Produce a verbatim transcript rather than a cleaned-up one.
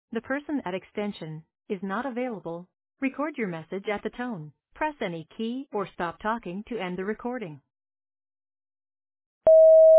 The person at extension is not available. Record your message at the tone. Press any key or stop talking to end the recording.